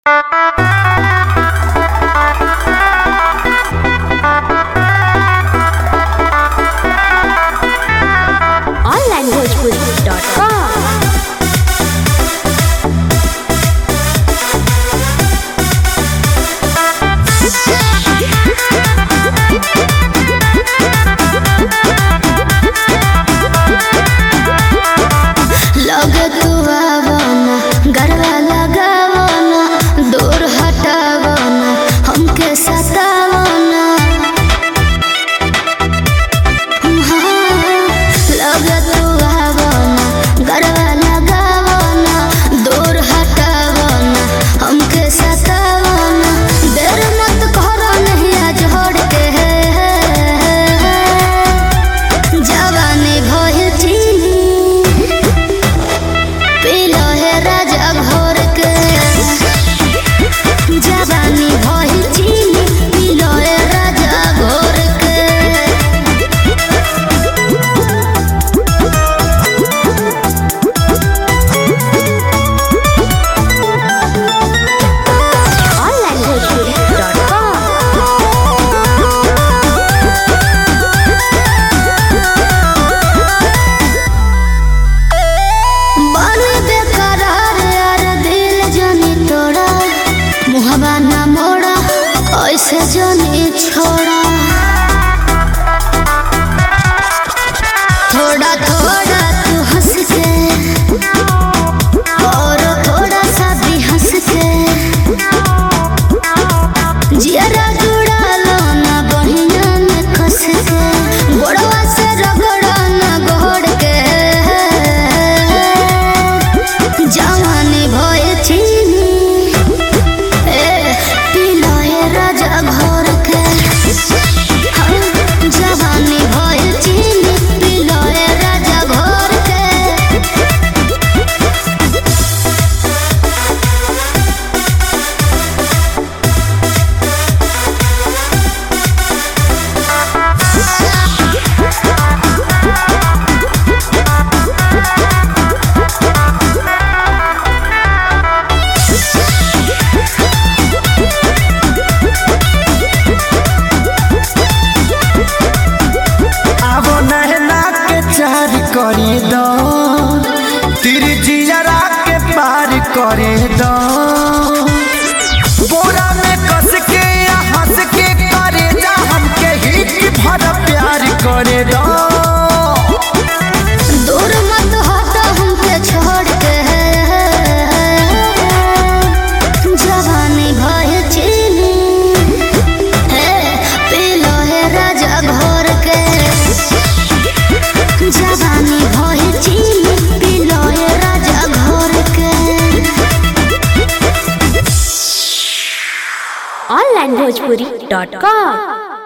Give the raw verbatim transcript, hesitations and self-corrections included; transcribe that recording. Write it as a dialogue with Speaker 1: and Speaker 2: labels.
Speaker 1: Online Bhojpuri dot com.
Speaker 2: लगे तू आवना गरबा लगावना दूर हटावना हमके सतावना। लगे तू आवना गरबा लगावना दूर हटावना हमके सतावना। देर मत करो नहीं आज छोड़ के जवानी भइल चीनी पीलो है राजा घोर के। जवानी भइल चीनी पीलो है राजा घोर के।
Speaker 1: Online Bhojpuri dot com.
Speaker 2: बन बेकरार यार दिल जानी तोड़ा मुहबा ना मोड़ा ऐसे जानी छोड़ा। थोड़ा थोड़ा तू हंस के और थोड़ा सा भी हंस के जियरा जुड़ा लो ना बहिया में कस के। गोड़वा से रगड़ा ना गोड़ के जवानी भइल चीनी ए पीलो है राजा घोर के। हाँ, जवानी भइल चीनी पीलो है राजा घोर के।
Speaker 3: आवो नहला के चार करे दो तेरी जियरा के पार करे दो। बोरा में कस के या हंस के करे जा हमके हिट भर प्यार करे दो।
Speaker 2: दूर मत हटो हमके छोड़ के जवानी भइल चीनी हे पीलो है राजा घोर के। जवानी भइल चीनी पीलो है राजा घोर के।
Speaker 1: Online Bhojpuri dot com.